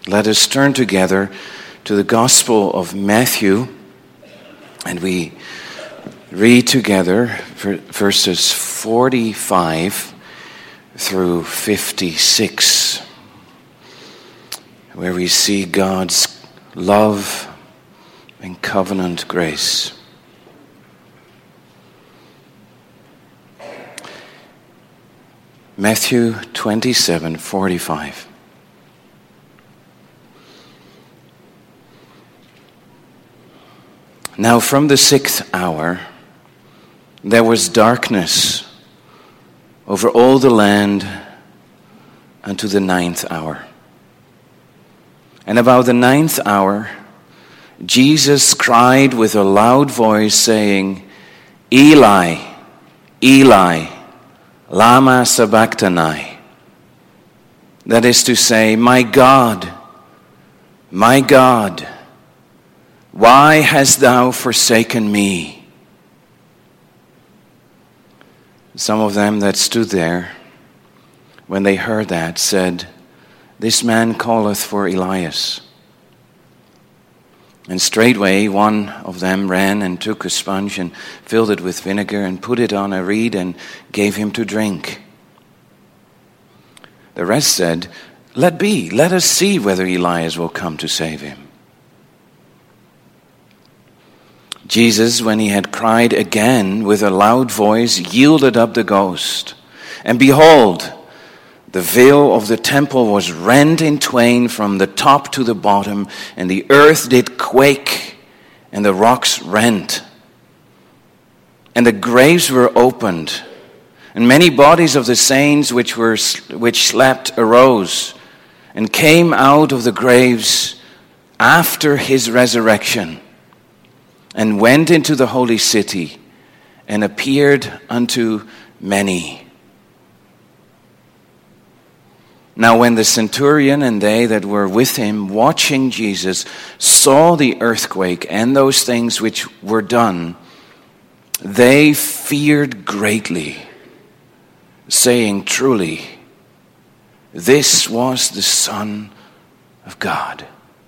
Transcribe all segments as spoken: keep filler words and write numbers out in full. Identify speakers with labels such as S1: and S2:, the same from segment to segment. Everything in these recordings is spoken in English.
S1: Let us turn together to the Gospel of Matthew, and we read together verses forty-five through fifty-six, where we see God's love and covenant grace. Matthew twenty-seven forty-five. Now from the sixth hour there was darkness over all the land unto the ninth hour. And about the ninth hour Jesus cried with a loud voice, saying, Eli, Eli, lama sabachthani. That is to say, my God, my God, why hast thou forsaken me? Some of them that stood there, when they heard that, said, This man calleth for Elias. And straightway one of them ran and took a sponge and filled it with vinegar and put it on a reed and gave him to drink. The rest said, Let be, let us see whether Elias will come to save him. Jesus, when he had cried again with a loud voice, yielded up the ghost. And behold, the veil of the temple was rent in twain from the top to the bottom, and the earth did quake, and the rocks rent. And the graves were opened, and many bodies of the saints which were which slept arose, and came out of the graves after his resurrection, and went into the holy city, and appeared unto many. Now when the centurion and they that were with him, watching Jesus, saw the earthquake and those things which were done, they feared greatly, saying, Truly, this was the Son of God.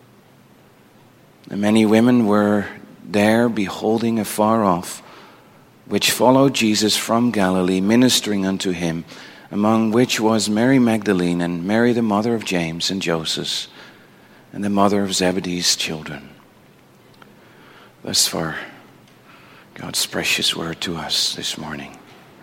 S1: And many women were there beholding afar off, which followed Jesus from Galilee, ministering unto him, among which was Mary Magdalene, and Mary the mother of James and Joseph, and the mother of Zebedee's children. Thus far, God's precious word to us this morning.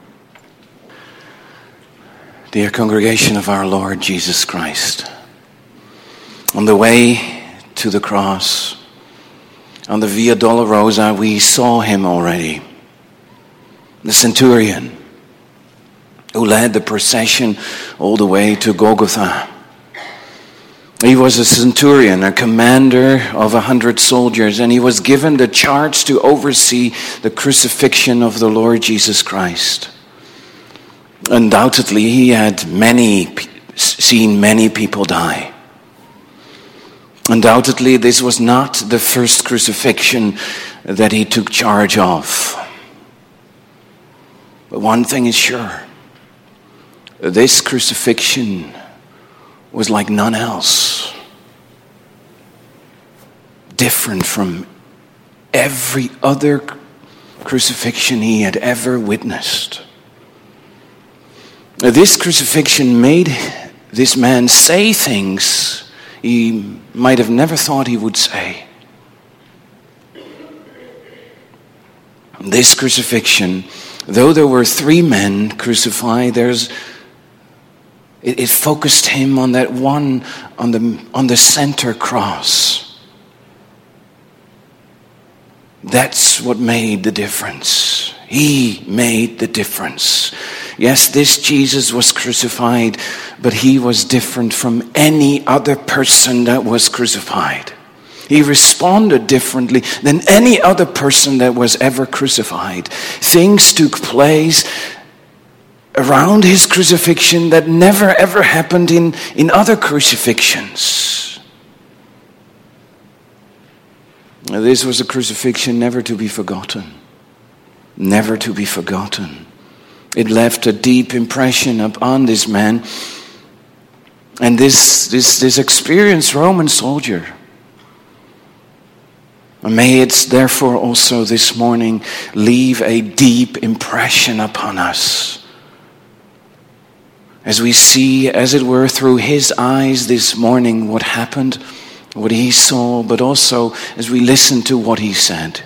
S1: Dear congregation of our Lord Jesus Christ, on the way to the cross, on the Via Dolorosa, we saw him already. The centurion who led the procession all the way to Golgotha. He was a centurion, a commander of a hundred soldiers, and he was given the charge to oversee the crucifixion of the Lord Jesus Christ. Undoubtedly, he had many seen many people die. Undoubtedly, this was not the first crucifixion that he took charge of. But one thing is sure. This crucifixion was like none else. Different from every other crucifixion he had ever witnessed. This crucifixion made this man say things he might have never thought he would say. This crucifixion, though there were three men crucified, there's it, it focused him on that one, on the on the center cross. That's what made the difference. He made the difference. Yes, this Jesus was crucified, but he was different from any other person that was crucified. He responded differently than any other person that was ever crucified. Things took place around his crucifixion that never ever happened in, in other crucifixions. This was a crucifixion never to be forgotten. Never to be forgotten. It left a deep impression upon this man. And this, this, this experienced Roman soldier, and may it therefore also this morning leave a deep impression upon us, as we see, as it were, through his eyes this morning what happened, what he saw, but also as we listen to what he said.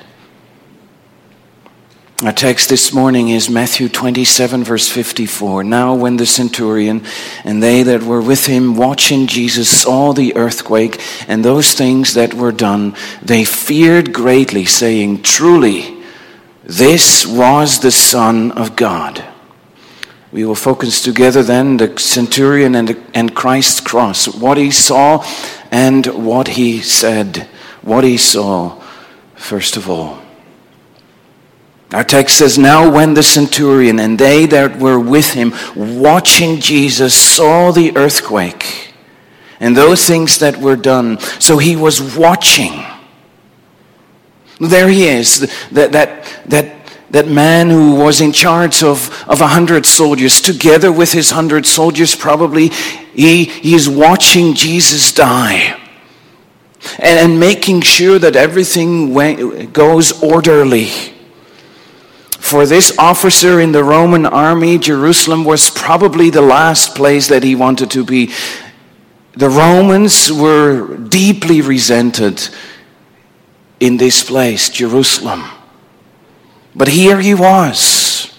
S1: Our text this morning is Matthew twenty-seven, verse fifty-four. Now when the centurion and they that were with him watching Jesus saw the earthquake and those things that were done, they feared greatly, saying, truly, this was the Son of God. We will focus together then the centurion and, and Christ's cross, what he saw and what he said, what he saw first of all. Our text says, now when the centurion and they that were with him watching Jesus saw the earthquake and those things that were done. So he was watching. There he is, that that that that man who was in charge of of a hundred soldiers, together with his hundred soldiers probably, he, he is watching Jesus die. And, and making sure that everything went, goes orderly. For this officer in the Roman army, Jerusalem was probably the last place that he wanted to be. The Romans were deeply resented in this place, Jerusalem. But here he was.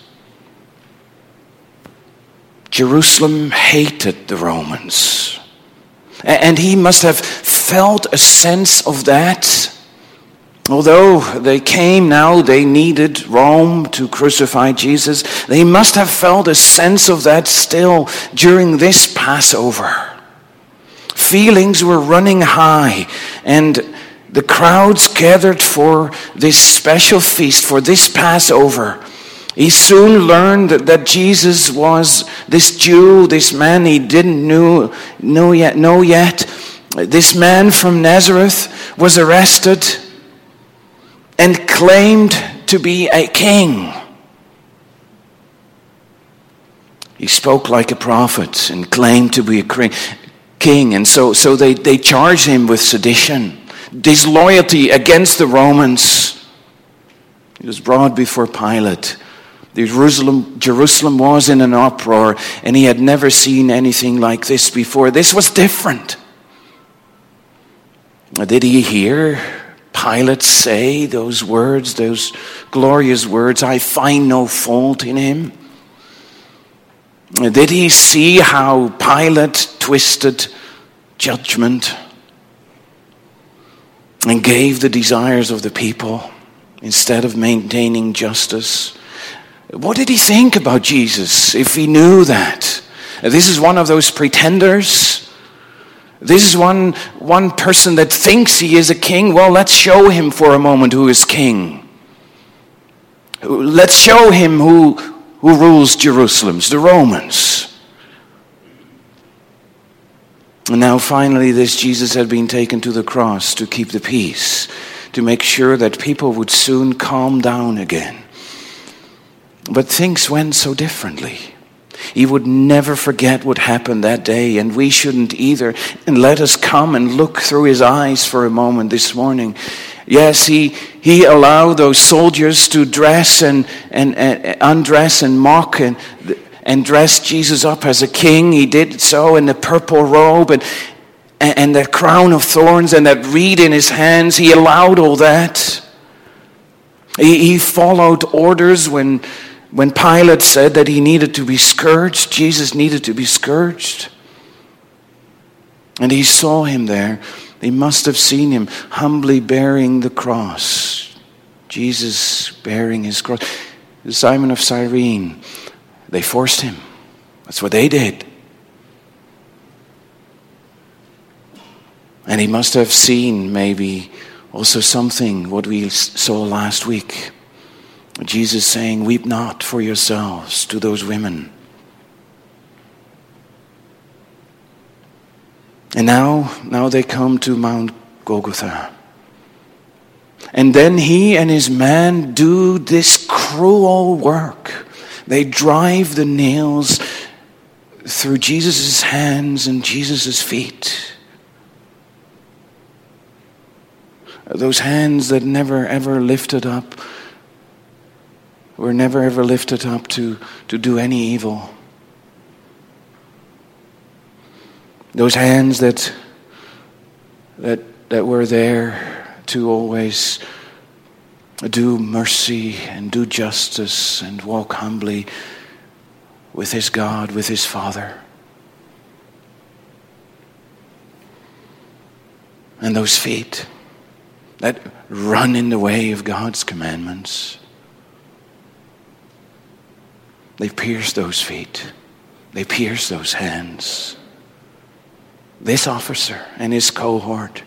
S1: Jerusalem hated the Romans. And he must have felt a sense of that. Although they came now, they needed Rome to crucify Jesus. They must have felt a sense of that still during this Passover. Feelings were running high, and the crowds gathered for this special feast, for this Passover. He soon learned that, that Jesus was this Jew, this man he didn't know, know yet, know yet. This man from Nazareth was arrested and claimed to be a king. He spoke like a prophet and claimed to be a king. And so, so they, they charged him with sedition, disloyalty against the Romans. He was brought before Pilate. Jerusalem, Jerusalem was in an uproar, and he had never seen anything like this before. This was different. Did he hear Pilate say those words, those glorious words, I find no fault in him? Did he see how Pilate twisted judgment and gave the desires of the people instead of maintaining justice? What did he think about Jesus if he knew that? This is one of those pretenders. This is one, one person that thinks he is a king. Well, let's show him for a moment who is king. Let's show him who, who rules Jerusalem, the Romans. And now finally this Jesus had been taken to the cross to keep the peace, to make sure that people would soon calm down again. But things went so differently. He would never forget what happened that day, and we shouldn't either. And let us come and look through his eyes for a moment this morning. Yes, he he allowed those soldiers to dress and, and, and undress and mock and, and dress Jesus up as a king. He did so in the purple robe and, and that crown of thorns and that reed in his hands. He allowed all that. He, he followed orders when... When Pilate said that he needed to be scourged, Jesus needed to be scourged. And he saw him there. They must have seen him humbly bearing the cross. Jesus bearing his cross. Simon of Cyrene, they forced him. That's what they did. And he must have seen maybe also something, what we saw last week. Jesus saying, weep not for yourselves, to those women. And now, now they come to Mount Golgotha. And then he and his men do this cruel work. They drive the nails through Jesus' hands and Jesus' feet. Those hands that never ever lifted up, were never ever lifted up to, to do any evil. Those hands that that that were there to always do mercy and do justice and walk humbly with his God, with his Father. And those feet that run in the way of God's commandments. They pierce those feet. They pierce those hands. This officer and his cohort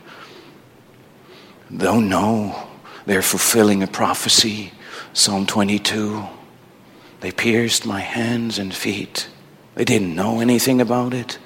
S1: don't know they're fulfilling a prophecy. Psalm twenty-two. They pierced my hands and feet. They didn't know anything about it.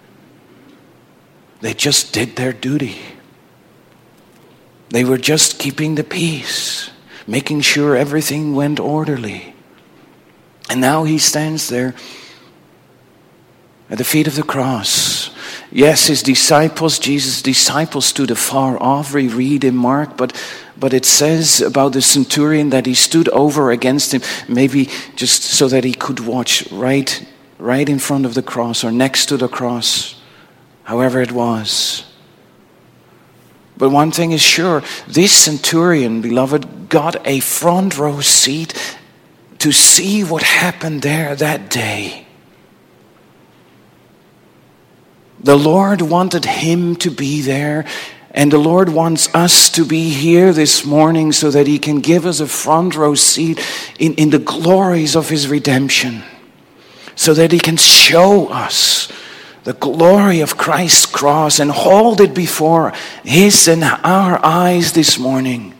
S1: They just did their duty. They were just keeping the peace, making sure everything went orderly. And now he stands there at the feet of the cross. Yes, his disciples, Jesus' disciples stood afar off. We read in Mark, but but it says about the centurion that he stood over against him, maybe just so that he could watch right, right in front of the cross or next to the cross, however it was. But one thing is sure, this centurion, beloved, got a front row seat to see what happened there that day. The Lord wanted him to be there, and the Lord wants us to be here this morning so that he can give us a front row seat in, in the glories of his redemption, so that he can show us the glory of Christ's cross and hold it before his and our eyes this morning.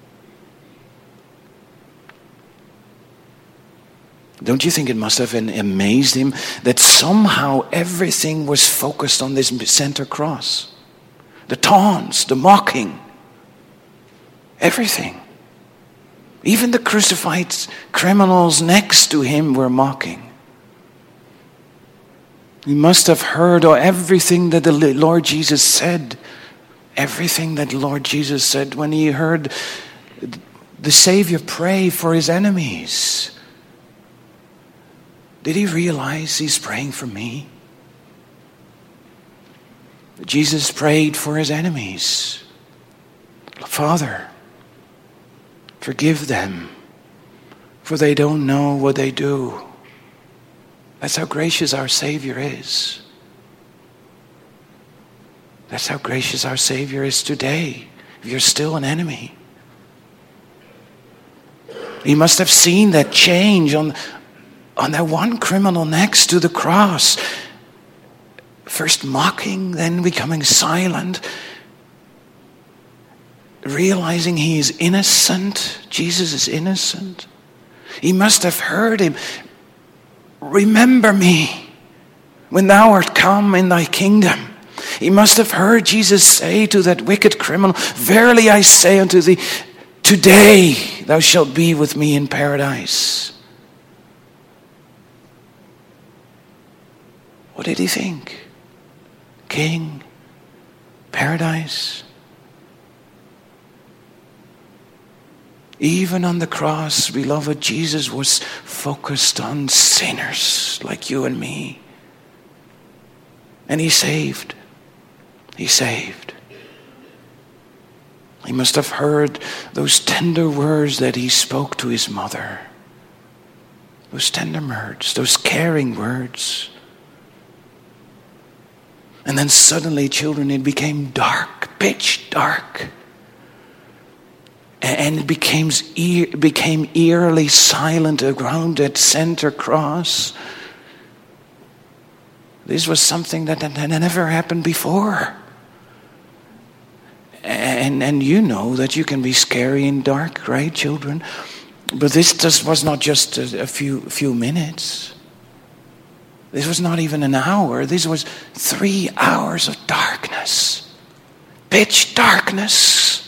S1: Don't you think it must have amazed him that somehow everything was focused on this center cross? The taunts, the mocking, everything. Even the crucified criminals next to him were mocking. He must have heard everything that the Lord Jesus said. Everything that the Lord Jesus said when he heard the Savior pray for his enemies. Did he realize he's praying for me? Jesus prayed for his enemies. Father, forgive them, for they don't know what they do. That's how gracious our Savior is. That's how gracious our Savior is today, if you're still an enemy. He must have seen that change on On that one criminal next to the cross. First mocking, then becoming silent. Realizing he is innocent. Jesus is innocent. He must have heard him. Remember me when thou art come in thy kingdom. He must have heard Jesus say to that wicked criminal, verily I say unto thee, today thou shalt be with me in paradise. What did he think? King, paradise. Even on the cross, beloved, Jesus was focused on sinners like you and me. And he saved. He saved. He must have heard those tender words that he spoke to his mother. Those tender words, those caring words. And then suddenly, children, it became dark, pitch dark. And it became, became eerily silent around that center cross. This was something that had never happened before. And, and you know that you can be scary in dark, right, children? But this just was not just a, a few, few minutes. This was not even an hour. This was three hours of darkness. Pitch darkness.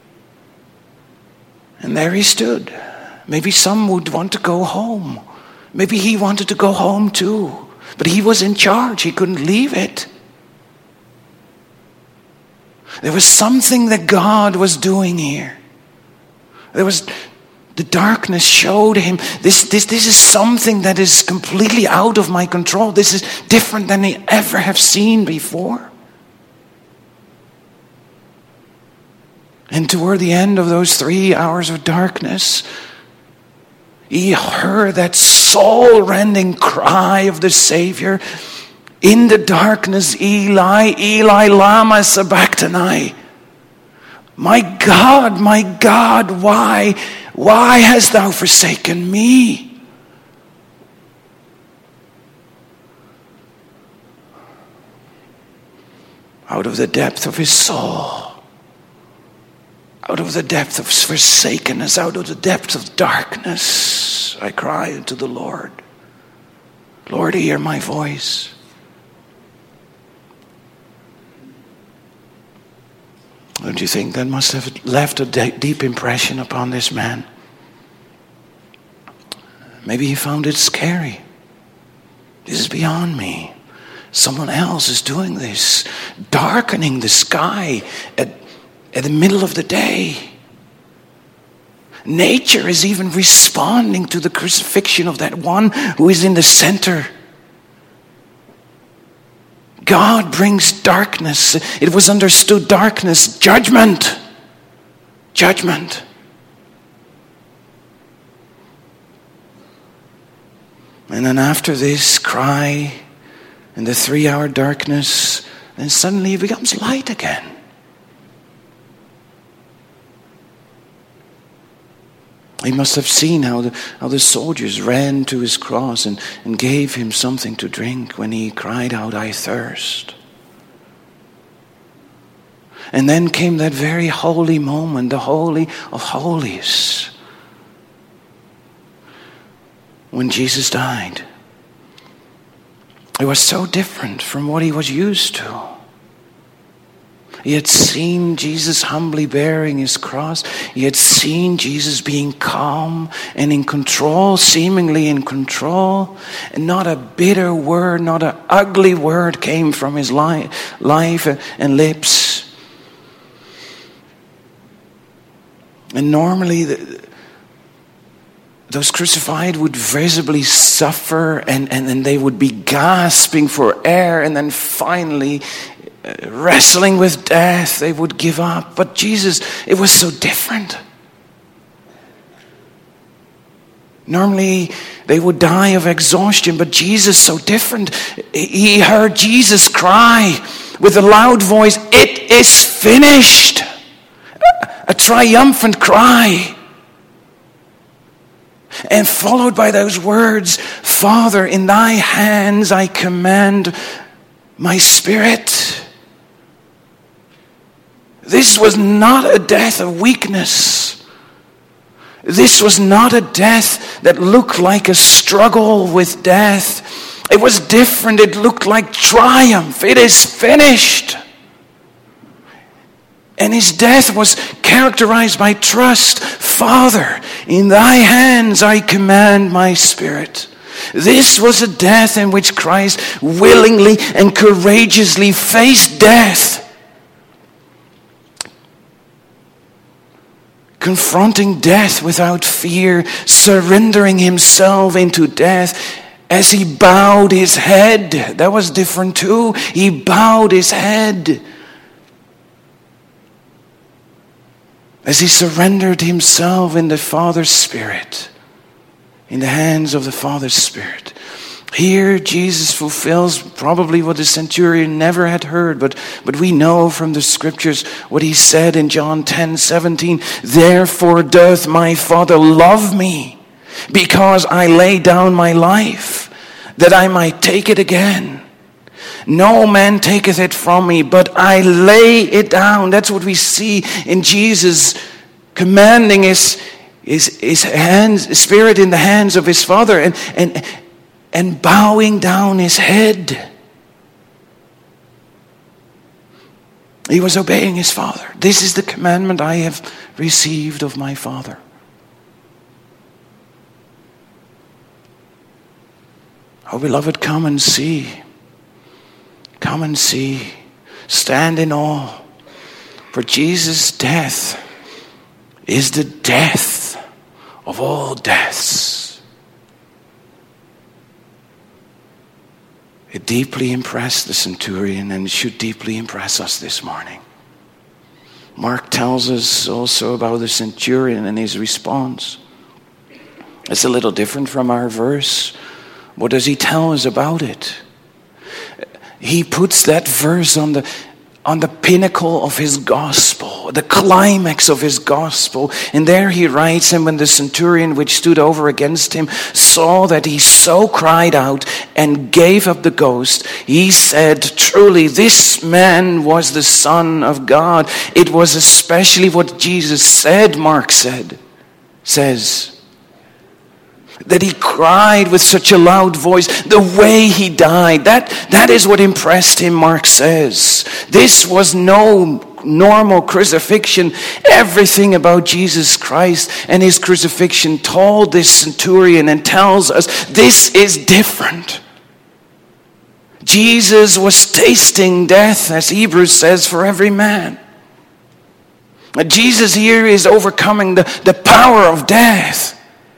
S1: And there he stood. Maybe some would want to go home. Maybe he wanted to go home too, but he was in charge. He couldn't leave it. There was something that God was doing here. There was, the darkness showed him, this, this, this is something that is completely out of my control. This is different than I ever have seen before. And toward the end of those three hours of darkness, he heard that soul-rending cry of the Savior. In the darkness, Eli, Eli, lama sabachthani. My God, my God, why, why hast thou forsaken me? Out of the depth of his soul, out of the depth of forsakenness, out of the depth of darkness, I cry unto the Lord. Lord, hear my voice. Don't you think that must have left a deep impression upon this man? Maybe he found it scary. This is beyond me. Someone else is doing this, darkening the sky at, at the middle of the day. Nature is even responding to the crucifixion of that one who is in the center. God brings darkness. It was understood darkness, judgment. Judgment. And then after this cry in the three-hour darkness, then suddenly it becomes light again. He must have seen how the, how the soldiers ran to his cross and, and gave him something to drink when he cried out, I thirst. And then came that very holy moment, the Holy of Holies, when Jesus died. It was so different from what he was used to. He had seen Jesus humbly bearing his cross. He had seen Jesus being calm and in control, seemingly in control. And not a bitter word, not an ugly word came from his li- life and lips. And normally the, those crucified would visibly suffer and, and, and they would be gasping for air, and then finally wrestling with death, they would give up. But Jesus, it was so different. Normally, they would die of exhaustion, but Jesus, so different. He heard Jesus cry with a loud voice, it is finished. A triumphant cry. And followed by those words, Father, in thy hands I commend my spirit. This was not a death of weakness. This was not a death that looked like a struggle with death. It was different. It looked like triumph. It is finished. And his death was characterized by trust. Father, in thy hands I command my spirit. This was a death in which Christ willingly and courageously faced death. Confronting death without fear, surrendering himself into death as he bowed his head. That was different too. He bowed his head as he surrendered himself in the Father's Spirit, in the hands of the Father's Spirit. Here Jesus fulfills probably what the centurion never had heard, but, but we know from the scriptures what he said in John ten seventeen. Therefore doth my Father love me, because I lay down my life, that I might take it again. No man taketh it from me, but I lay it down. That's what we see in Jesus commanding his, his, his hands, his spirit in the hands of his Father, and, and, and bowing down his head. He was obeying his Father. This is the commandment I have received of my Father. Oh, beloved, come and see. Come and see. Stand in awe. For Jesus' death is the death of all deaths. It deeply impressed the centurion and should deeply impress us this morning. Mark tells us also about the centurion and his response. It's a little different from our verse. What does he tell us about it? He puts that verse on the on the pinnacle of his gospel, the climax of his gospel. And there he writes, and when the centurion which stood over against him saw that he so cried out and gave up the ghost, he said, truly this man was the Son of God. It was especially what Jesus said, Mark said, says, that he cried with such a loud voice, the way he died. That, that is what impressed him, Mark says. This was no normal crucifixion. Everything about Jesus Christ and his crucifixion told this centurion and tells us this is different. Jesus was tasting death, as Hebrews says, for every man. Jesus here is overcoming the, the power of death.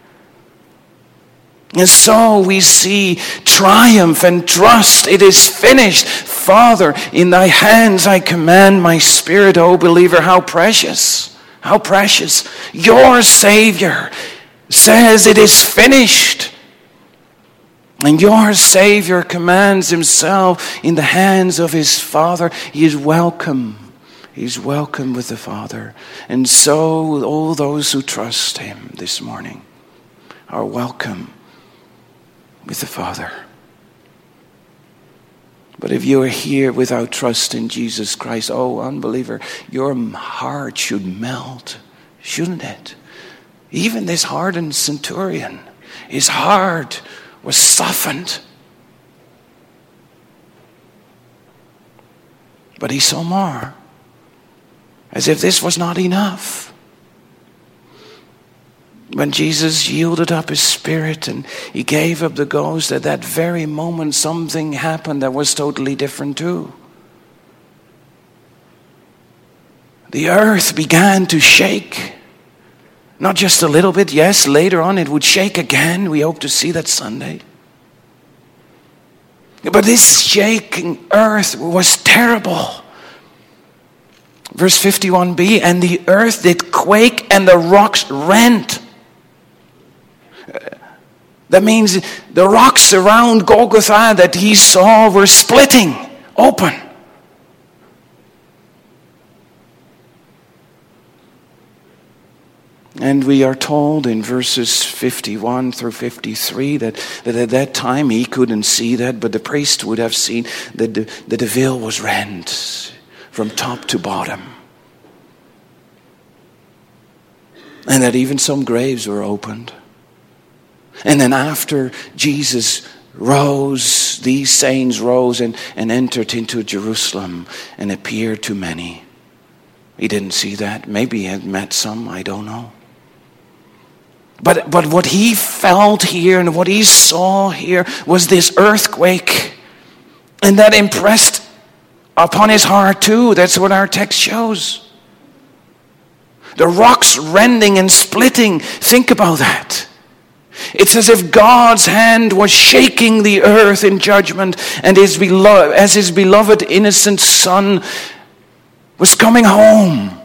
S1: And so we see triumph and trust. It is finished. Father, in thy hands I command my spirit, O believer. How precious. How precious. Your Savior says it is finished. And your Savior commands himself in the hands of his Father. He is welcome. He is welcome with the Father. And so all those who trust him this morning are welcome with the Father. But if you are here without trust in Jesus Christ, oh unbeliever, your heart should melt, shouldn't it? Even this hardened centurion, his heart was softened. But he saw more, as if this was not enough. When Jesus yielded up his spirit and he gave up the ghost, at that very moment something happened that was totally different too. The earth began to shake. Not just a little bit, yes, later on it would shake again. We hope to see that Sunday. But this shaking earth was terrible. Verse fifty-one b, and the earth did quake and the rocks rent. That means the rocks around Golgotha that he saw were splitting open. And we are told in verses fifty-one through fifty-three that, that at that time he couldn't see that, but the priest would have seen that the, that the veil was rent from top to bottom. And that even some graves were opened. And then after Jesus rose, these saints rose and, and entered into Jerusalem and appeared to many. He didn't see that. Maybe he had met some, I don't know. But, but what he felt here and what he saw here was this earthquake. And that impressed upon his heart too. That's what our text shows. The rocks rending and splitting. Think about that. It's as if God's hand was shaking the earth in judgment, and his beloved, as his beloved innocent son was coming home.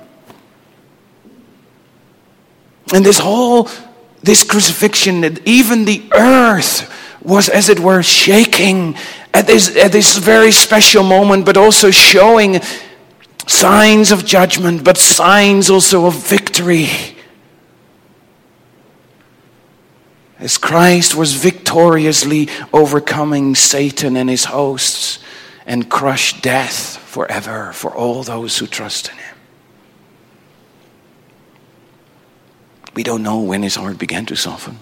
S1: And this whole, this crucifixion, even the earth was as it were shaking at this, at this very special moment, but also showing signs of judgment, but signs also of victory. As Christ was victoriously overcoming Satan and his hosts and crushed death forever for all those who trust in him. We don't know when his heart began to soften.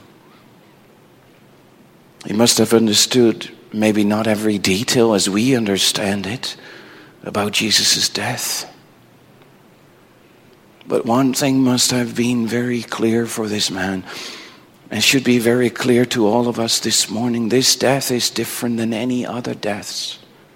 S1: He must have understood maybe not every detail as we understand it about Jesus' death. But one thing must have been very clear for this man. and should be very clear to all of us this morning. This death is different than any other deaths.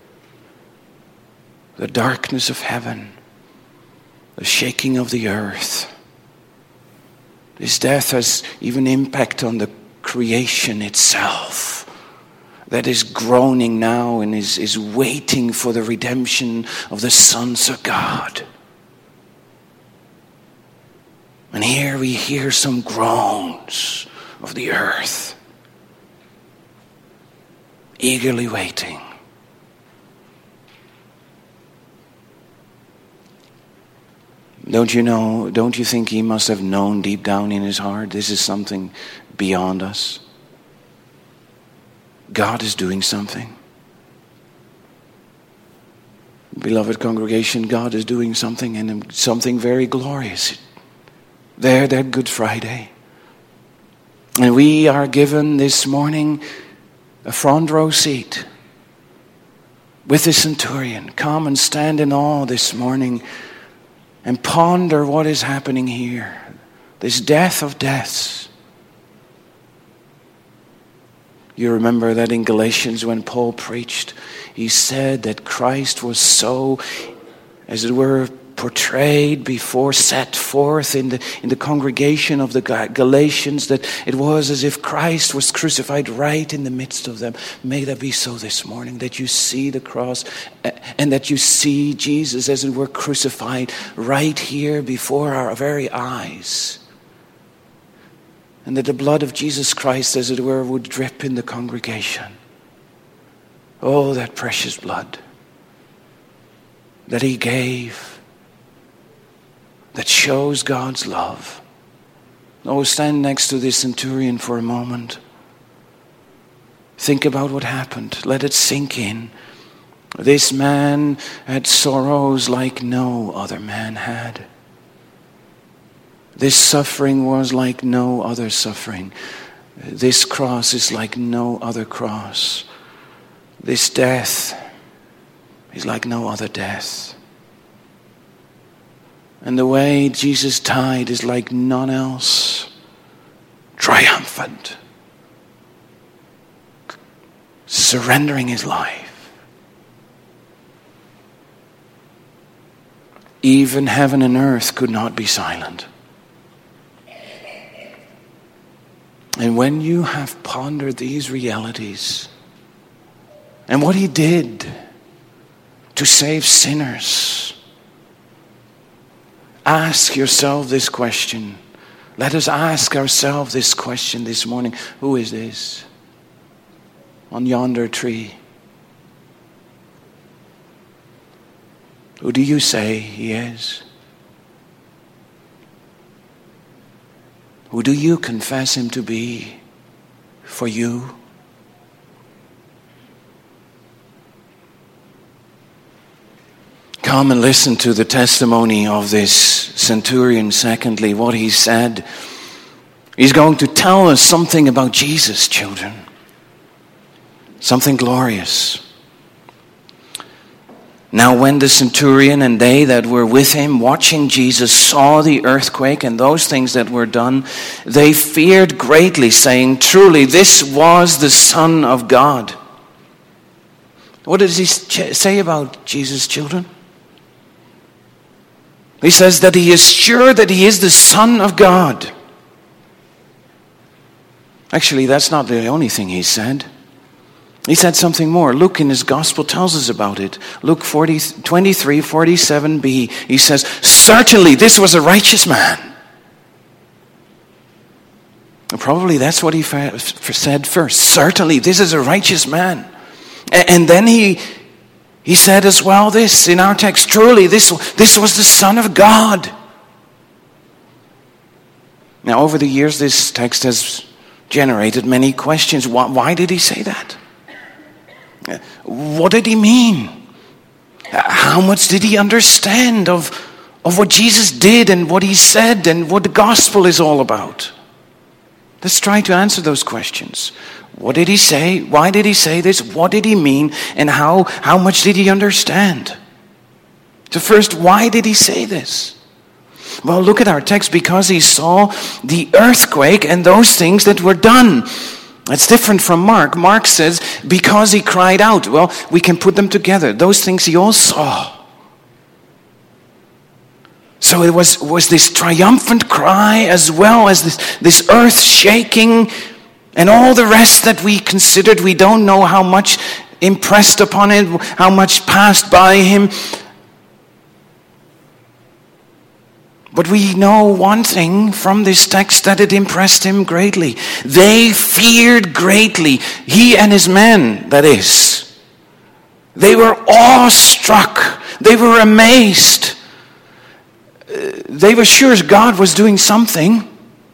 S1: The darkness of heaven, the shaking of the earth. This death has even impact on the creation itself that is groaning now and is, is waiting for the redemption of the sons of God. And here we hear some groans of the earth, eagerly waiting. Don't you know, don't you think he must have known deep down in his heart, this is something beyond us? God is doing something. Beloved congregation, God is doing something, and something very glorious. There, that Good Friday. And we are given this morning a front row seat with the centurion. Come and stand in awe this morning and ponder what is happening here. This death of deaths. You remember that in Galatians when Paul preached, he said that Christ was so, as it were, portrayed before, set forth in the in the congregation of the Galatians, that it was as if Christ was crucified right in the midst of them. May that be so this morning, that you see the cross and that you see Jesus as it were crucified right here before our very eyes. And that the blood of Jesus Christ, as it were, would drip in the congregation. Oh, that precious blood that he gave, that shows God's love. Oh, stand next to this centurion for a moment. Think about what happened. Let it sink in. This man had sorrows like no other man had. This suffering was like no other suffering. This cross is like no other cross. This death is like no other death. And the way Jesus died is like none else. Triumphant. Surrendering his life. Even heaven and earth could not be silent. And when you have pondered these realities and what he did to save sinners, ask yourself this question. Let us ask ourselves this question this morning. Who is this on yonder tree? Who do you say he is? Who do you confess him to be for you? Come and listen to the testimony of this centurion. Secondly, what he said. He's going to tell us something about Jesus, children. Something glorious. Now when the centurion and they that were with him watching Jesus saw the earthquake and those things that were done, they feared greatly, saying, truly this was the Son of God. What does he say about Jesus, children? He says that he is sure that he is the Son of God. Actually, that's not the only thing he said. He said something more. Luke in his gospel tells us about it. Luke forty, twenty-three, forty-seven b. He says, certainly this was a righteous man. And probably that's what he said first. Certainly this is a righteous man. And then he he said as well this in our text. Truly this, this was the Son of God. Now over the years this text has generated many questions. Why, why did he say that? What did he mean? How much did he understand of, of what Jesus did and what he said and what the gospel is all about? Let's try to answer those questions. What did he say? Why did he say this? What did he mean? And how, how much did he understand? So first, why did he say this? Well, look at our text, because he saw the earthquake and those things that were done. That's different from Mark. Mark says, because he cried out. Well, we can put them together. Those things he all saw. So it was, was this triumphant cry as well as this, this earth shaking and all the rest that we considered. We don't know how much impressed upon it, how much passed by him. But we know one thing from this text, that it impressed him greatly. They feared greatly. He and his men, that is. They were awestruck. They were amazed. They were sure God was doing something.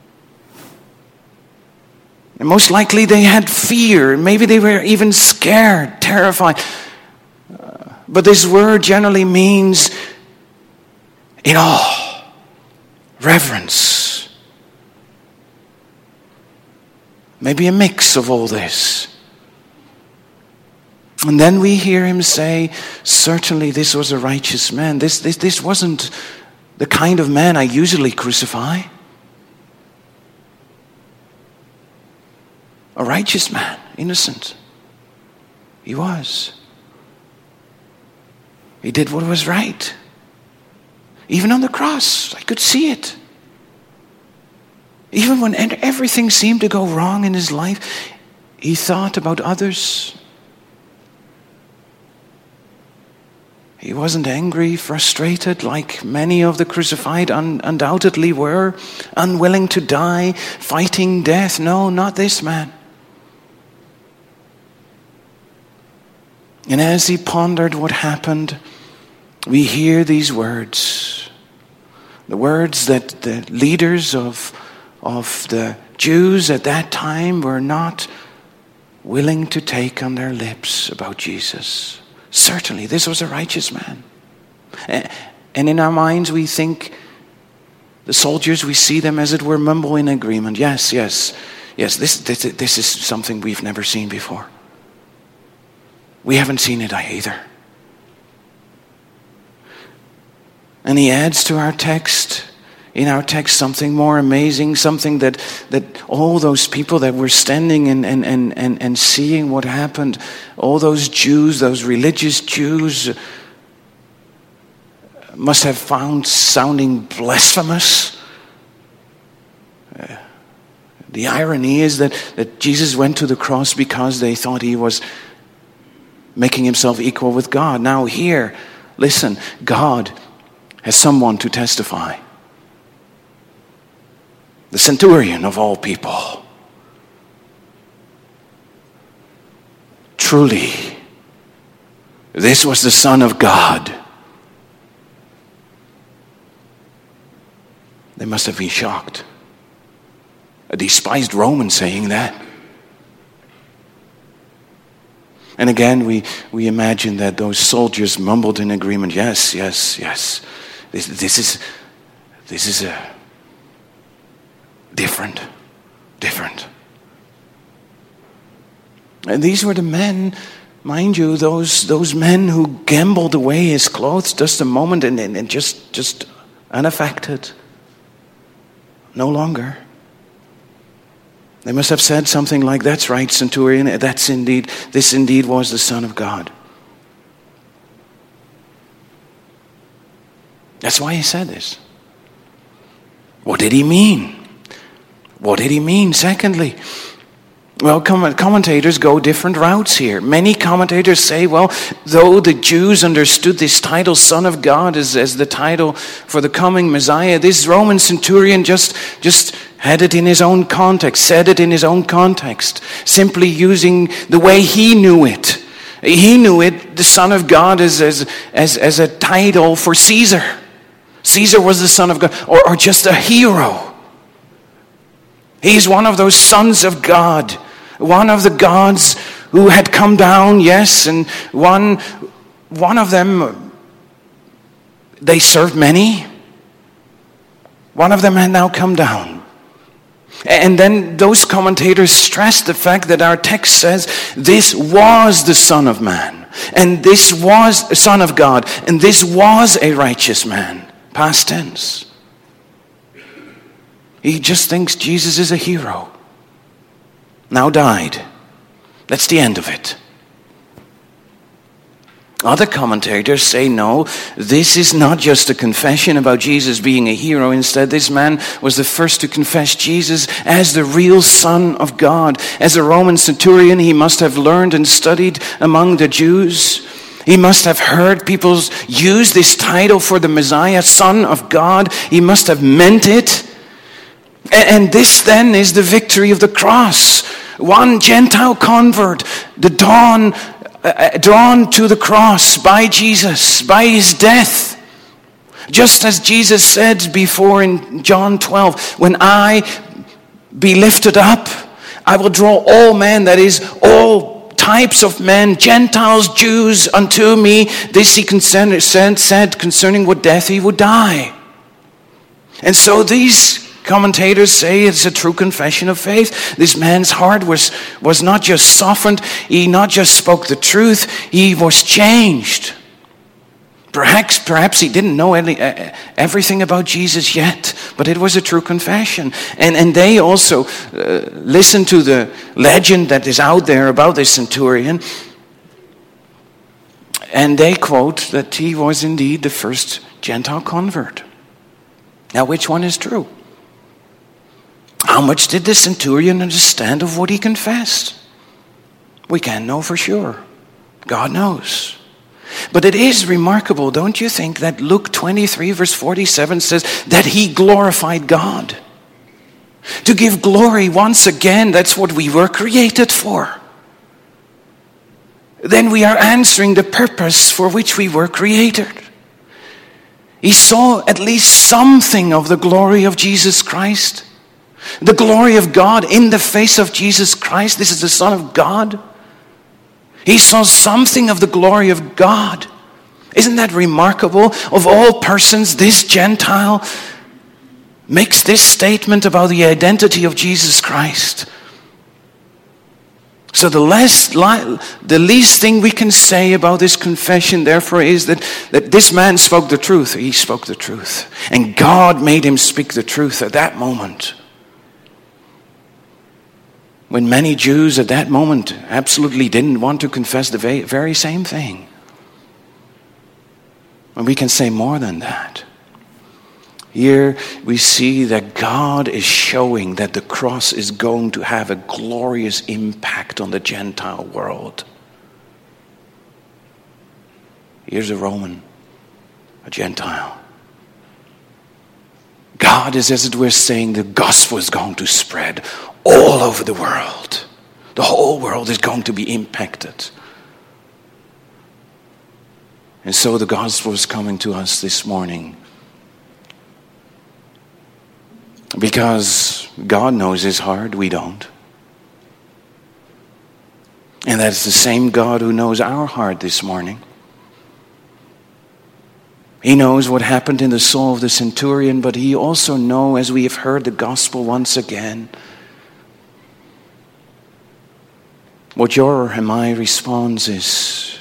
S1: And most likely they had fear. Maybe they were even scared, terrified. Uh, but this word generally means in awe, reverence. Maybe a mix of all this. And then we hear him say, certainly this was a righteous man. This, this, this wasn't the kind of man I usually crucify. A righteous man, innocent. He was. He did what was right. Even on the cross, I could see it. Even when everything seemed to go wrong in his life, he thought about others. He wasn't angry, frustrated, like many of the crucified un- undoubtedly were, unwilling to die, fighting death. No, not this man. And as he pondered what happened, we hear these words. The words that the leaders of, of the Jews at that time were not willing to take on their lips about Jesus. Certainly, this was a righteous man. And in our minds, we think the soldiers, we see them as it were mumble in agreement. Yes, yes, yes, this, this, this is something we've never seen before. We haven't seen it either. And he adds to our text, in our text, something more amazing, something that, that all those people that were standing and, and, and, and, and seeing what happened, all those Jews, those religious Jews, must have found sounding blasphemous. Uh, the irony is that, that Jesus went to the cross because they thought he was making himself equal with God. Now here, listen, God has someone to testify. The centurion of all people. Truly, this was the Son of God. They must have been shocked. A despised Roman saying that. And again, we, we imagine that those soldiers mumbled in agreement, yes, yes, yes. This, this is, this is a different, different. And these were the men, mind you, those those men who gambled away his clothes just a moment and, and, and just, just unaffected. No longer. They must have said something like, that's right, centurion, that's indeed, this indeed was the Son of God. That's why he said this. What did he mean? What did he mean? Secondly, well, commentators go different routes here. Many commentators say, well, though the Jews understood this title, Son of God, as, as the title for the coming Messiah, this Roman centurion just, just had it in his own context, said it in his own context, simply using the way he knew it. He knew it, the Son of God, as, as, as, as a title for Caesar. Caesar was the Son of God, or, or just a hero. He's one of those sons of God, one of the gods who had come down, yes, and one, one of them, they served many. One of them had now come down. And then those commentators stress the fact that our text says this was the Son of Man, and this was a Son of God, and this was a righteous man, past tense. He just thinks Jesus is a hero. Now died. That's the end of it. Other commentators say, no, this is not just a confession about Jesus being a hero. Instead, this man was the first to confess Jesus as the real Son of God. As a Roman centurion, he must have learned and studied among the Jews. He must have heard people use this title for the Messiah, Son of God. He must have meant it. And this then is the victory of the cross. One Gentile convert, the dawn Uh, drawn to the cross by Jesus, by his death. Just as Jesus said before in John twelve, when I be lifted up, I will draw all men, that is, all types of men, Gentiles, Jews, unto me. This he said concerning what death he would die. And so these commentators say it's a true confession of faith. This man's heart was, was not just softened. He not just spoke the truth. He was changed. Perhaps, perhaps he didn't know any, uh, everything about Jesus yet, but it was a true confession. And, and they also uh, listened to the legend that is out there about this centurion. And they quote that he was indeed the first Gentile convert. Now, which one is true? How much did the centurion understand of what he confessed? We can't know for sure. God knows. But it is remarkable, don't you think, that Luke twenty-three verse forty-seven says that he glorified God. To give glory once again, that's what we were created for. Then we are answering the purpose for which we were created. He saw at least something of the glory of Jesus Christ. The glory of God in the face of Jesus Christ. This is the Son of God. He saw something of the glory of God. Isn't that remarkable? Of all persons, this Gentile makes this statement about the identity of Jesus Christ. So the last, the least thing we can say about this confession, therefore, is that, that this man spoke the truth. He spoke the truth. And God made him speak the truth at that moment. When many Jews at that moment absolutely didn't want to confess the very same thing. And we can say more than that. Here we see that God is showing that the cross is going to have a glorious impact on the Gentile world. Here's a Roman, a Gentile. God is, as it were, saying the gospel is going to spread all over the world. The whole world is going to be impacted. And so the gospel is coming to us this morning. Because God knows his heart, we don't. And that's the same God who knows our heart this morning. He knows what happened in the soul of the centurion, but he also knows, as we have heard the gospel once again, what your and my response is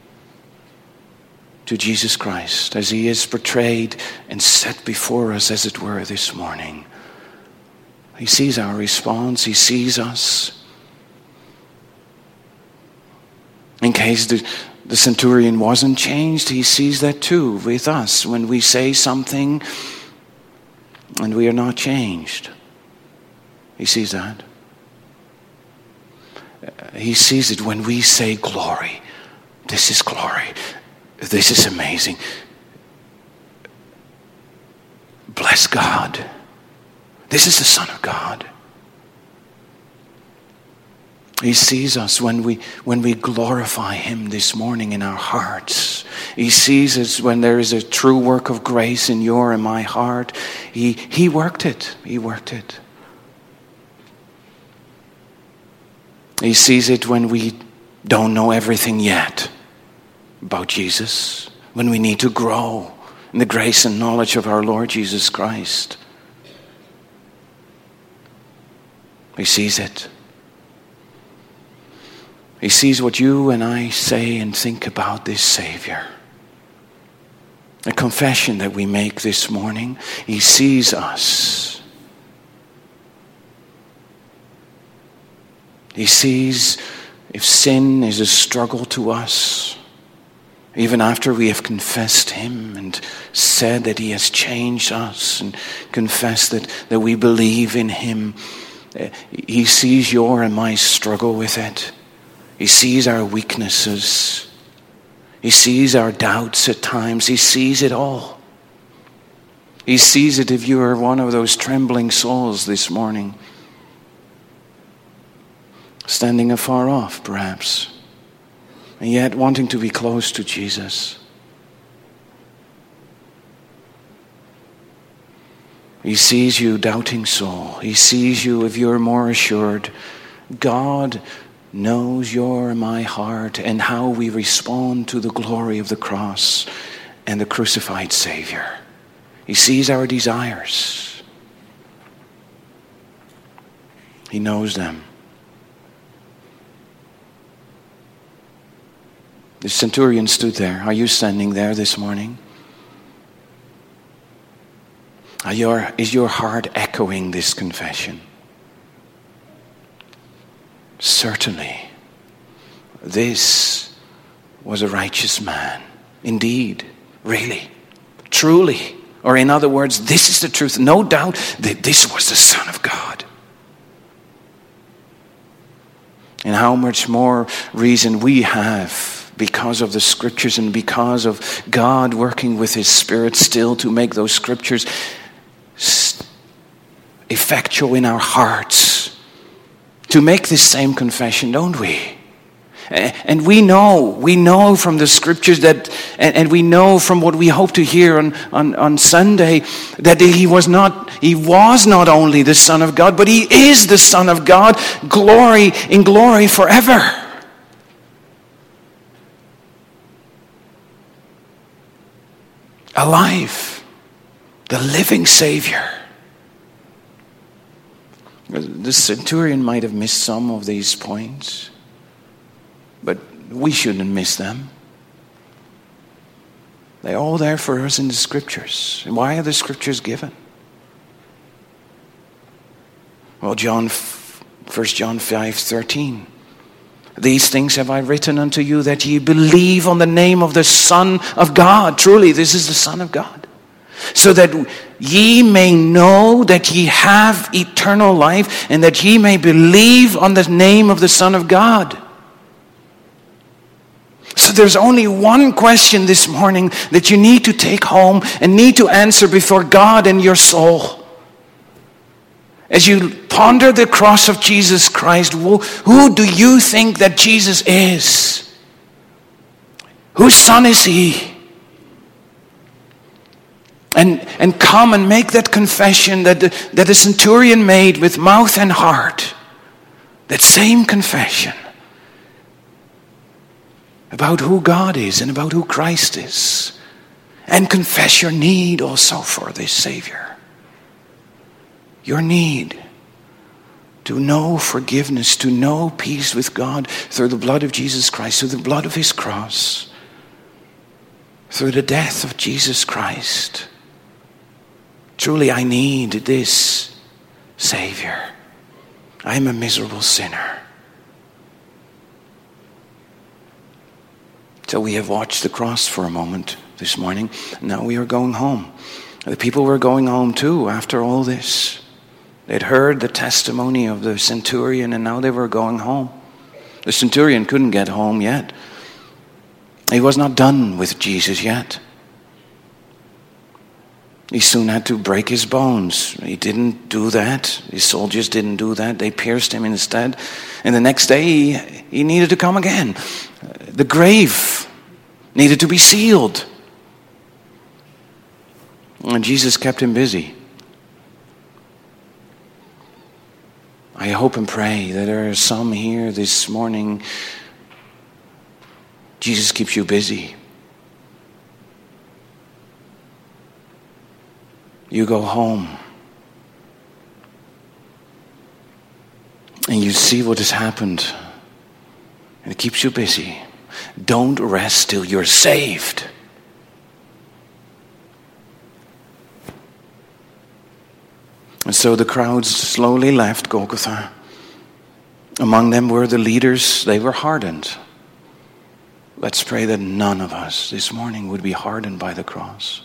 S1: to Jesus Christ as he is portrayed and set before us, as it were, this morning. He sees our response. He sees us. In case the, the centurion wasn't changed, he sees that too with us when we say something and we are not changed. He sees that. He sees it when we say glory. This is glory. This is amazing. Bless God. This is the Son of God. He sees us when we when we glorify him this morning in our hearts. He sees us when there is a true work of grace in your and my heart. He he worked it. He worked it. He sees it when we don't know everything yet about Jesus, when we need to grow in the grace and knowledge of our Lord Jesus Christ. He sees it. He sees what you and I say and think about this Savior. A confession that we make this morning. He sees us. He sees if sin is a struggle to us, even after we have confessed him and said that he has changed us and confessed that, that we believe in him. He sees your and my struggle with it. He sees our weaknesses. He sees our doubts at times. He sees it all. He sees it if you are one of those trembling souls this morning, standing afar off perhaps, and yet wanting to be close to Jesus. He sees you, doubting soul. He sees you if you're more assured. God knows your and my heart and how we respond to the glory of the cross and the crucified Savior. He sees our desires. He knows them. The centurion stood there. Are you standing there this morning? Are your, is your heart echoing this confession? Certainly, this was a righteous man. Indeed, really, truly. Or in other words, this is the truth. No doubt that this was the Son of God. And how much more reason we have, because of the Scriptures and because of God working with his Spirit still to make those Scriptures effectual in our hearts, to make this same confession, don't we? And we know, we know from the Scriptures that, and we know from what we hope to hear on, on, on Sunday, that he was not, he was not only the Son of God, but he is the Son of God, glory in glory forever. Alive, the living Savior. The centurion might have missed some of these points, but we shouldn't miss them. They're all there for us in the Scriptures. And why are the Scriptures given? Well, John, First John five thirteen. These things have I written unto you, that ye believe on the name of the Son of God. Truly, this is the Son of God. So that ye may know that ye have eternal life, and that ye may believe on the name of the Son of God. So there's only one question this morning that you need to take home and need to answer before God and your soul. As you ponder the cross of Jesus Christ, who, who do you think that Jesus is? Whose son is he? And, and come and make that confession that the, that the centurion made with mouth and heart. That same confession about who God is and about who Christ is. And confess your need also for this Savior. Your need to know forgiveness, to know peace with God through the blood of Jesus Christ, through the blood of his cross, through the death of Jesus Christ. Truly, I need this Savior. I am a miserable sinner. So we have watched the cross for a moment this morning. Now we are going home. The people were going home too after all this. They'd heard the testimony of the centurion, and now they were going home. The centurion couldn't get home yet. He was not done with Jesus yet. He soon had to break his bones. He didn't do that. His soldiers didn't do that. They pierced him instead. And the next day, he, he needed to come again. The grave needed to be sealed. And Jesus kept him busy. I hope and pray that there are some here this morning. Jesus keeps you busy. You go home and you see what has happened, and it keeps you busy. Don't rest till you're saved. And so the crowds slowly left Golgotha, Among them were the leaders. They were hardened. Let's pray that none of us this morning would be hardened by the cross.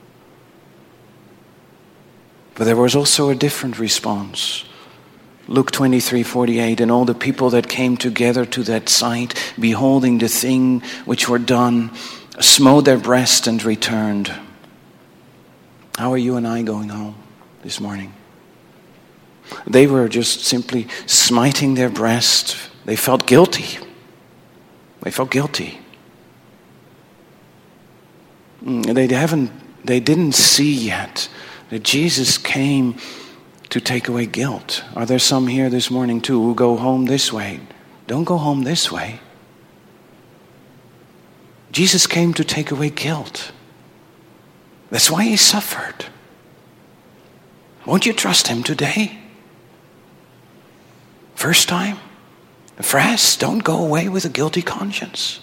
S1: But there was also a different response. Luke twenty-three forty-eight, and all the people that came together to that sight, beholding the thing which were done, smote their breast and returned. How are you and I going home this morning? They were just simply smiting their breast. They felt guilty. They felt guilty. They haven't, they didn't see yet that Jesus came to take away guilt. Are there some here this morning too who go home this way? Don't go home this way. Jesus came to take away guilt. That's why he suffered. Won't you trust him today? First time? Fresh, don't go away with a guilty conscience.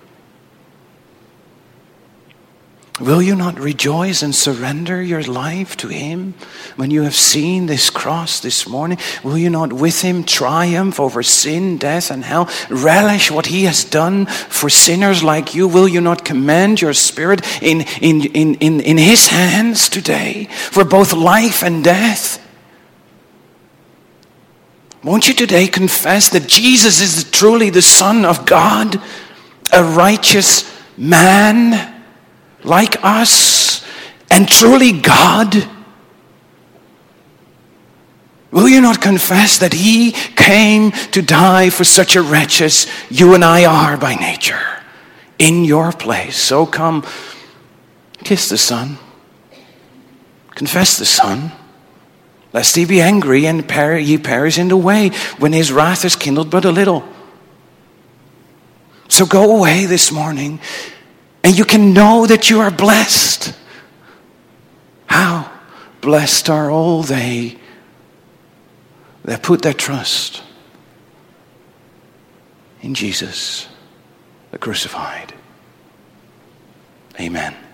S1: Will you not rejoice and surrender your life to him when you have seen this cross this morning? Will you not with him triumph over sin, death, and hell? Relish what he has done for sinners like you? Will you not commend your spirit in, in, in, in, in his hands today for both life and death? Won't you today confess that Jesus is truly the Son of God, a righteous man like us, and truly God? Will you not confess that he came to die for such a wretch as you and I are by nature, in your place? So come, kiss the Son, confess the Son, lest he be angry and per- ye perish in the way, when his wrath is kindled but a little. So go away this morning, and you can know that you are blessed. How blessed are all they that put their trust in Jesus, the crucified. Amen.